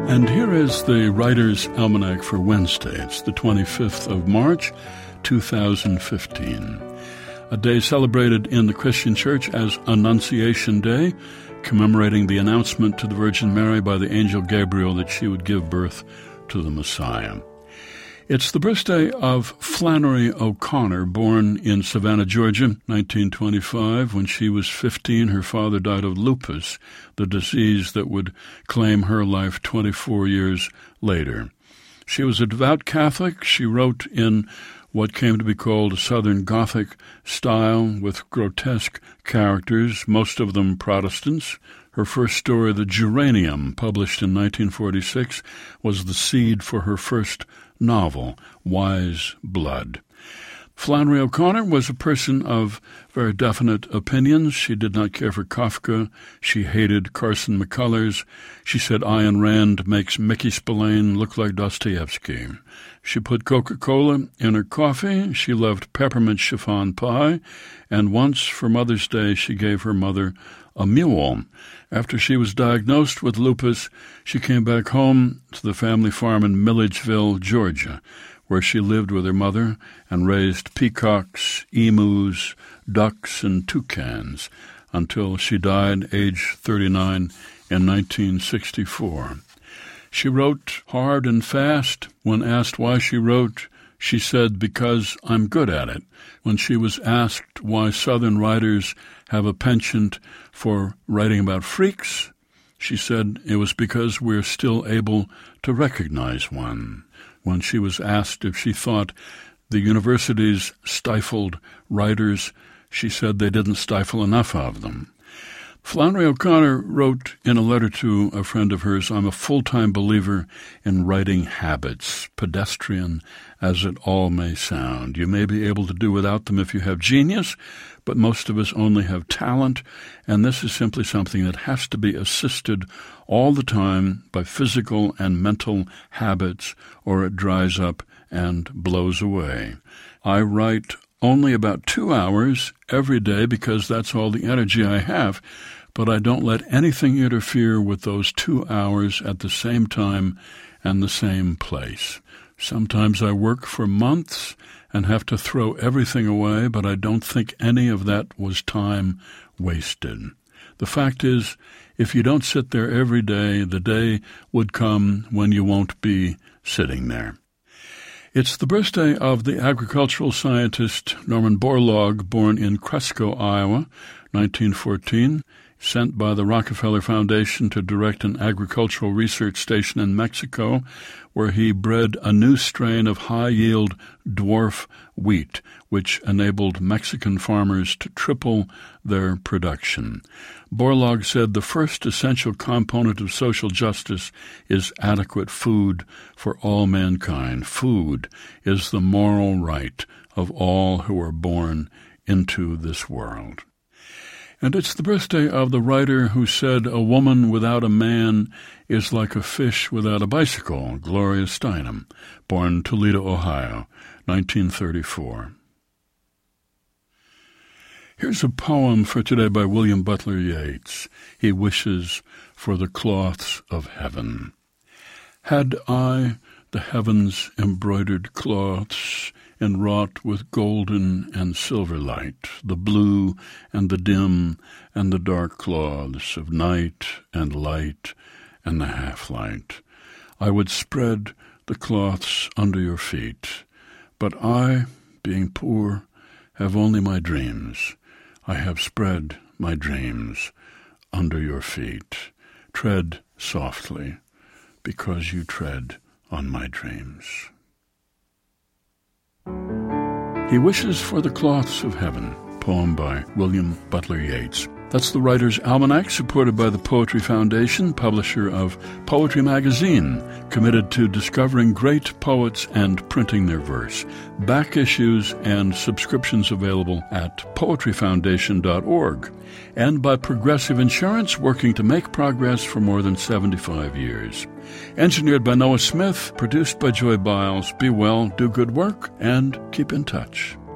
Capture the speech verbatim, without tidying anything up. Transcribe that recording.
And here is the Writer's Almanac for Wednesday. It's the twenty-fifth of March, two thousand fifteen. A day celebrated in the Christian Church as Annunciation Day, commemorating the announcement to the Virgin Mary by the angel Gabriel that she would give birth to the Messiah. It's the birthday of Flannery O'Connor, born in Savannah, Georgia, nineteen twenty-five. When she was fifteen, her father died of lupus, the disease that would claim her life twenty-four years later. She was a devout Catholic. She wrote in what came to be called a Southern Gothic style with grotesque characters, most of them Protestants. Her first story, The Geranium, published in nineteen forty-six, was the seed for her first novel, Wise Blood. Flannery O'Connor was a person of very definite opinions. She did not care for Kafka. She hated Carson McCullers. She said Ayn Rand makes Mickey Spillane look like Dostoevsky. She put Coca-Cola in her coffee. She loved peppermint chiffon pie. And once, for Mother's Day, she gave her mother a mule. After she was diagnosed with lupus, she came back home to the family farm in Milledgeville, Georgia, where she lived with her mother and raised peacocks, emus, ducks, and toucans until she died, age thirty-nine, in nineteen sixty-four. She wrote hard and fast. When asked why she wrote, she said, "Because I'm good at it." When she was asked why Southern writers have a penchant for writing about freaks, she said it was because we're still able to recognize one. When she was asked if she thought the universities stifled writers, she said they didn't stifle enough of them. Flannery O'Connor wrote in a letter to a friend of hers, "I'm a full-time believer in writing habits, pedestrian as it all may sound. You may be able to do without them if you have genius, but most of us only have talent, and this is simply something that has to be assisted all the time by physical and mental habits, or it dries up and blows away. I write only about two hours every day because that's all the energy I have, but I don't let anything interfere with those two hours at the same time and the same place. Sometimes I work for months and have to throw everything away, but I don't think any of that was time wasted. The fact is, if you don't sit there every day, the day would come when you won't be sitting there." It's the birthday of the agricultural scientist Norman Borlaug, born in Cresco, Iowa, nineteen fourteen, sent by the Rockefeller Foundation to direct an agricultural research station in Mexico, where he bred a new strain of high-yield dwarf wheat, which enabled Mexican farmers to triple their production. Borlaug said the first essential component of social justice is adequate food for all mankind. Food is the moral right of all who are born into this world. And it's the birthday of the writer who said, "A woman without a man is like a fish without a bicycle," Gloria Steinem, born Toledo, Ohio, nineteen thirty-four. Here's a poem for today by William Butler Yeats. He wishes for the cloths of heaven. Had I the heavens' embroidered cloths, enwrought with golden and silver light, the blue and the dim and the dark cloths of night and light and the half-light, I would spread the cloths under your feet. But I, being poor, have only my dreams. I have spread my dreams under your feet. Tread softly, because you tread on my dreams. He Wishes for the Cloths of Heaven, poem by William Butler Yeats. That's the Writer's Almanac, supported by the Poetry Foundation, publisher of Poetry Magazine, committed to discovering great poets and printing their verse. Back issues and subscriptions available at poetry foundation dot org. And by Progressive Insurance, working to make progress for more than seventy-five years. Engineered by Noah Smith, produced by Joy Biles. Be well, do good work, and keep in touch.